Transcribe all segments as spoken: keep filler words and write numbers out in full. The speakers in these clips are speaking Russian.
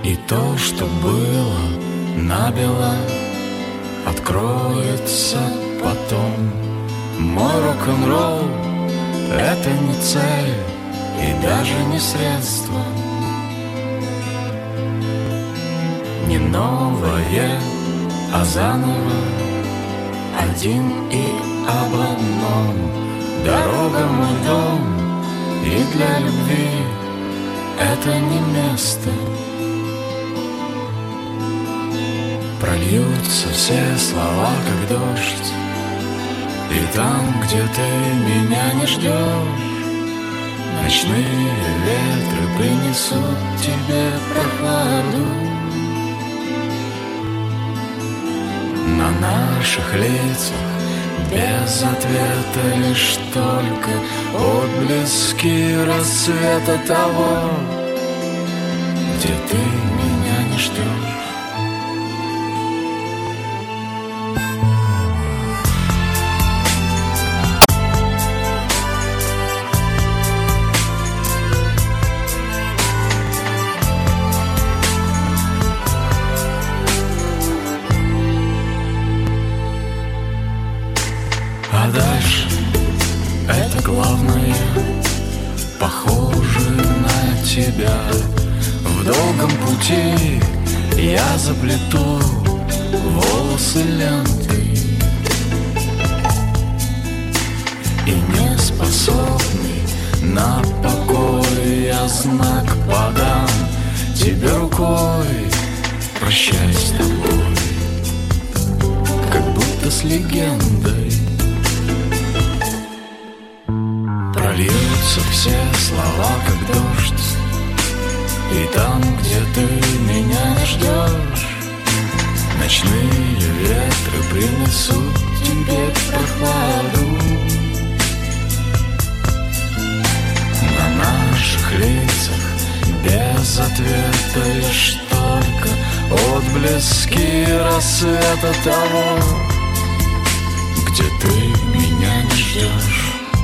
И то, что было набело, откроется потом. Мой рок-н-ролл — это не цель и даже не средство, не новое, а заново, один и об одном. Дорога — мой дом, и для любви это не место. Прольются все слова, как дождь, и там, где ты меня не ждешь, ночные ветры принесут тебе прохладу. На наших лицах без ответа лишь только отблески рассвета того, где ты меня не ждешь. А дальше это главное, похоже на тебя. В долгом пути я заплету волосы лентой, и не способный на покой я знак подам тебе рукой. Прощай с тобой, как будто с легендой. Прольются все слова, как дождь, и там, где ты меня не ждешь, ночные ветры принесут тебе прохладу. На наших лицах без ответа лишь только отблески рассвета того, где ты меня не ждешь.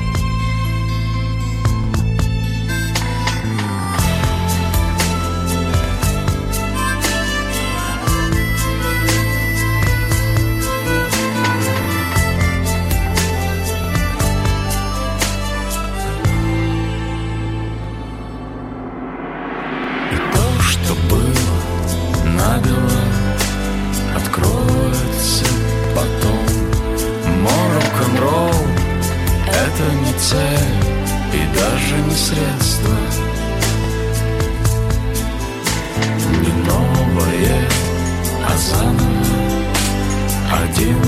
Что было набело, откроется потом. Мой рок-н-ролл — это не цель и даже не средство, не новое, а заново, один